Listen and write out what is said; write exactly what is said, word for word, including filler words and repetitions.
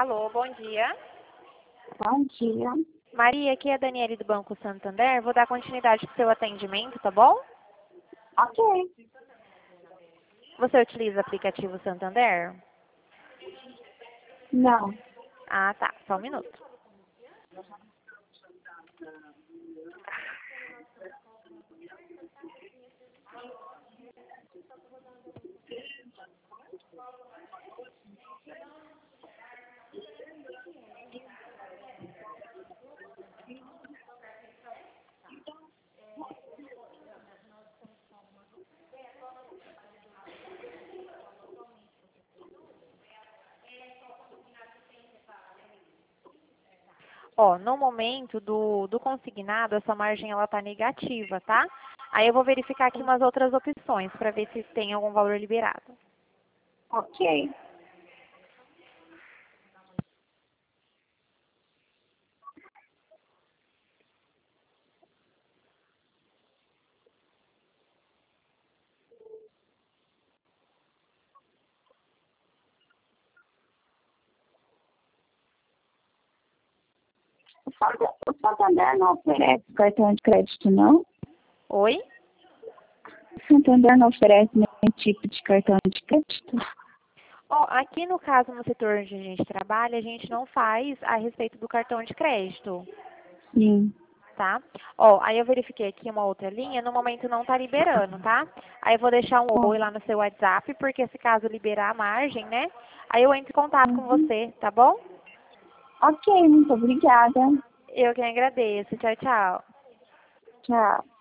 Alô, bom dia. Bom dia. Maria, aqui é a Daniele do Banco Santander. Vou dar continuidade para o seu atendimento, tá bom? Ok. Você utiliza o aplicativo Santander? Não. Ah, tá. Só um minuto. Ó, no momento do, do consignado, essa margem ela tá negativa, tá? Aí eu vou verificar aqui umas outras opções para ver se tem algum valor liberado. Ok. O Santa- o Santander não oferece cartão de crédito, não? Oi? O Santander não oferece nenhum tipo de cartão de crédito? Ó, aqui no caso, no setor onde a gente trabalha, a gente não faz a respeito do cartão de crédito, Sim. tá? Ó, aí eu verifiquei aqui uma outra linha, no momento não tá liberando, tá? Aí eu vou deixar um oi lá no seu WhatsApp, porque se caso liberar a margem, né? Aí eu entro em contato com Uhum. você, tá bom? Ok, muito obrigada. Eu que agradeço. Tchau, tchau. Tchau.